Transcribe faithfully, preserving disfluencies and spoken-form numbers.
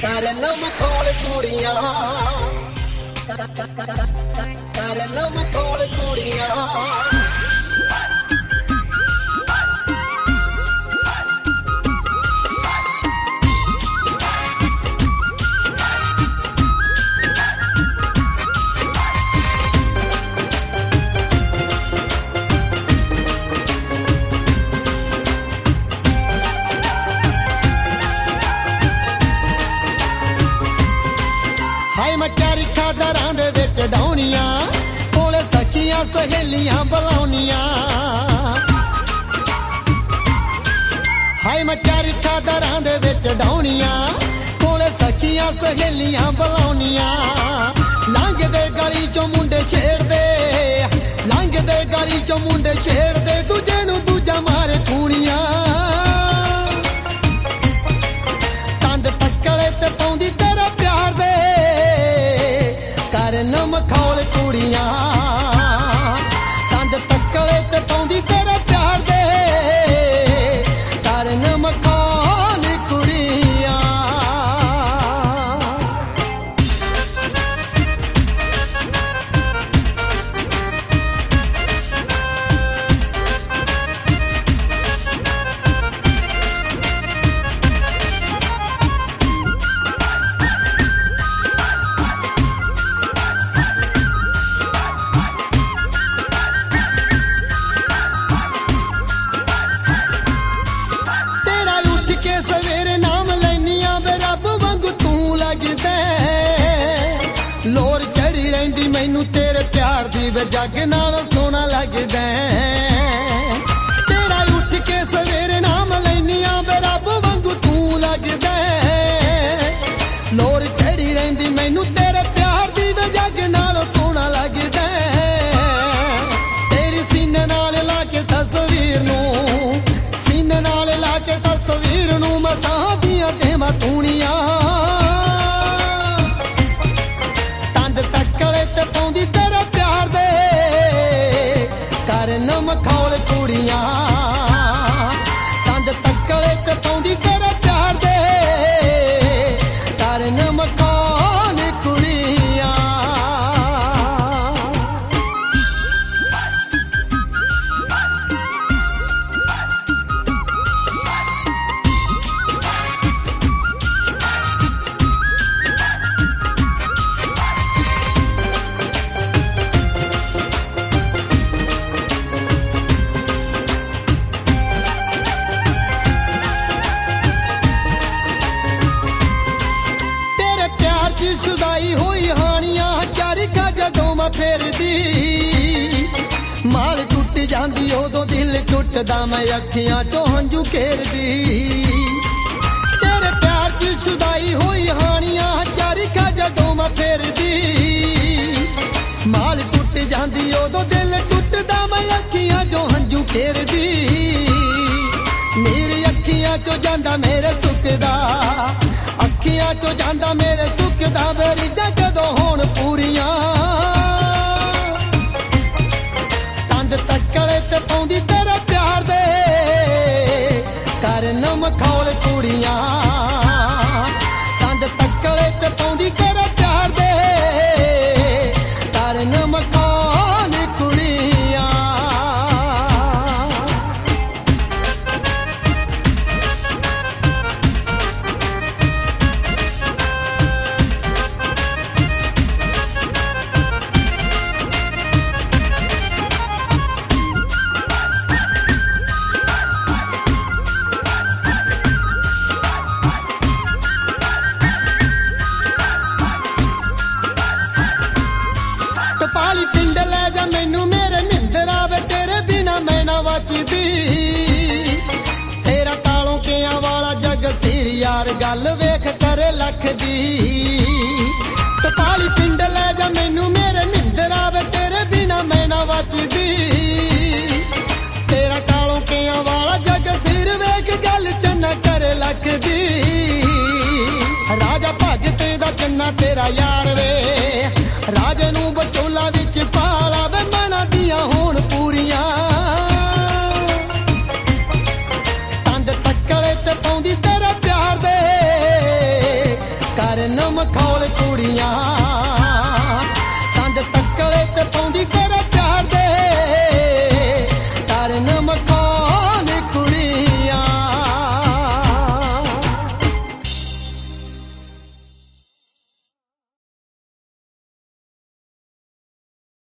ਕਰਨ ਮਖੌਲ ਕੁੜੀਆਂ ਕਰਨ ਮਖੌਲ ਕੁੜੀਆਂ ਹਾਏ ਮੈਂ ਚਰਖਾ ਦਰਾਂ ਦੇ ਵਿੱਚ ਡਾਉਣੀਆਂ ਕੋਲੇ ਸਖੀਆਂ ਸਹੇਲੀਆਂ ਬੁਲਾਉਣੀਆਂ ਹਾਏ ਮੈਂ ਚਰਖਾ ਦਰਾਂ ਦੇ ਵਿੱਚ ਡਾਉਣੀਆਂ ਕੋਲੇ ਸਖੀਆਂ ਸਹੇਲੀਆਂ ਬੁਲਾਉਣੀਆਂ ਲੰਘਦੇ ਗਲੀ ਚੋਂ ਮੁੰਡੇ ਛੇੜਦੇ ਲੰਘਦੇ ਗਲੀ ਚੋਂ ਮੁੰਡੇ ਛੇੜਦੇ ਦੂਜੇ ਨੂੰ ਦੂਜਾ ਮਾਰੇ ਖੂਣੀਆਂ ਤੰਦ ਤੱਕਲੇ ਤੇ ਪਾਉਂਦੀ ਤੇਰਾ ਪਿਆਰ ਦੇ ਕਰਨ ਮਖੌਲ ਕੁੜੀਆਂ ਤੰਦ ਤੱਕਲੇ ਤੇ ਪਾਉਂਦੀ ਤੇਰੇ ਪਿਆਰ ਦੇ ਕਰਨ ਮਖੌਲ ਕੁੜੀਆਂ ਸਵੇਰੇ ਨਾਮ ਲੈਨੀਆਂ ਵੇ ਰੱਬ ਵਾਂਗੂ ਤੂੰ ਲੱਗਦਾ ਲੋਰ ਚੜੀ ਰਹਿੰਦੀ ਮੈਨੂੰ ਤੇਰੇ ਪਿਆਰ ਦੀ ਵੇ ਜੱਗ ਨਾਲੋਂ ਸੋਹਣਾ ਲੱਗਦਾ ਤੇਰਾ ਉੱਠ ਕੇ ਸਵੇਰੇ ਨਾਮ ਲੈਨੀਆਂ ਵੇ ਰੱਬ ਵਾਂਗੂ ਤੂੰ ਲੱਗਦਾ ਲੋਰ ਚੜੀ ਰਹਿੰਦੀ ਮੈਨੂੰ ਤੇਰੇ ਪਿਆਰ ਦੀ ਵੇ ਜੱਗ ਨਾਲੋਂ ਸੋਹਣਾ ਲੱਗਦਾ ਤੇਰੀ ਸੀਨੇ ਨਾਲ ਲਾ ਕੇ ਤਸਵੀਰ ਨੂੰ ਸੀਨੇ ਨਾਲ ਲਾ ਕੇ ਤਸਵੀਰ ਨੂੰ ਮਸਾਂ ਦੀਆਂ ਦੇਵਾਂ ਤੂਣੀਆਂ ਤੰਦ ਤੱਕਲੇ ਤੇ ਪਾਉਂਦੀ ਤੇਰੇ ਪਿਆਰ ਦੇ ਕਰਨ ਮਖੌਲ ਕੁੜੀਆਂ ਤੰਦ ਤੱਕਲੇ ਤੇ ਪਾਉਂਦੀ ਤੇਰੇ ਪਿਆਰ ਦੇ ਕਰਨ ਮਖੌਲ ਕੁੜੀਆਂ ਸ਼ੁਦਾਈ ਹੋਈ ਹਾਣੀਆਂ ਚਰਖਾ ਜਦੋਂ ਮੈਂ ਫੇਰਦੀ ਮਾਲ ਟੁੱਟ ਜਾਂਦੀ ਉਦੋਂ ਦਿਲ ਟੁੱਟਦਾ ਮੈਂ ਅੱਖੀਆਂ ਚੋਂ ਹੰਝੂ ਖੇਰਦੀ ਤੇਰੇ ਪਿਆਰ 'ਚ ਸ਼ੁਦਾਈ ਹੋਈ ਹਾਣੀਆਂ ਚਰਖਾ ਜਦੋਂ ਮੈਂ ਫੇਰਦੀ ਮਾਲ ਟੁੱਟ ਜਾਂਦੀ ਉਦੋਂ ਦਿਲ ਟੁੱਟਦਾ ਮੈਂ ਅੱਖੀਆਂ ਚੋਂ ਹੰਝੂ ਖੇਰਦੀ ਮੇਰੀ ਅੱਖੀਆਂ ਚੋਂ ਜਾਂਦਾ ਮੇਰੇ ਸੁੱਕਦਾ ਅੱਖੀਆਂ ਚੋਂ ਜਾਂਦਾ ਮੇਰੇ ਸੁੱਕਦਾ ਮੇਰੀ ਜਦੋਂ ਹੋਣ ਪੂਰੀਆਂ ਤੰਦ ਤੱਕਲੇ ਤੇ ਪਾਉਂਦੀ ਤੇਰੇ ਪਿਆਰ ਦੇ ਕਰਨ ਮਖੌਲ ਕੁੜੀਆਂ ਤੰਦ ਤੱਕਲੇ ਤੇ ਪਾਉਂਦੀ ਤੇਰੇ ਪਿਆਰ ਦੇ ਕਰਨ ਮਖੌਲ ਕੁੜੀਆਂ ਪਿੰਡ ਲੈ ਜਾ ਮੈਨੂੰ ਮੇਰੇ ਮਹਿੰਦਰਾ ਵੇ ਤੇਰੇ ਬਿਨਾ ਮੈਂ ਨਾ ਵੱਜਦੀ ਤੇਰਾ ਤਾਲੋਂ ਕਿਆਂ ਵਾਲਾ ਜਗ ਸੀਰ ਯਾਰ ਗੱਲ ਵੇਖ ਕਰੇ ਲੱਖ ਦੀ ਟਪਾਲੀ ਪਿੰਡ ਲੈ ਜਾ ਮੈਨੂੰ ਮੇਰੇ ਮਹਿੰਦਰਾ ਵੇ ਤੇਰੇ ਬਿਨਾ ਮੈਂ ਨਾ ਵੱਜਦੀ ਤੇਰਾ ਤਾਲੋਂ ਕਿਆਂ ਵਾਲਾ ਜਗ ਸੀਰ ਵੇਖ ਗੱਲ ਚੰਨਾ ਕਰੇ ਲੱਖ ਦੀ ਰਾਜਾ ਭਗਤੇ ਦਾ ਚੰਨਾ ਤੇਰਾ ਯਾਰ ਵੇ ਰਾਜੇ ਨੂੰ ਬਚੋਲਾ ਵਿੱਚ ਪਾਲਾ ਵੇ ਮਨਾਂ ਦੀਆਂ ਹੋਣ ਪੂਰੀਆਂ ਤੰਦ ਤੱਕਲੇ ਤੇ ਪਾਉਂਦੀ ਤੇਰੇ ਪਿਆਰ ਦੇ ਦੀਆਂ ਤੰਦ ਤੱਕਲੇ ਤੇ ਪਾਉਂਦੀ ਤੇਰੇ ਪਿਆਰ ਦੇ ਤਰ ਨਮਕ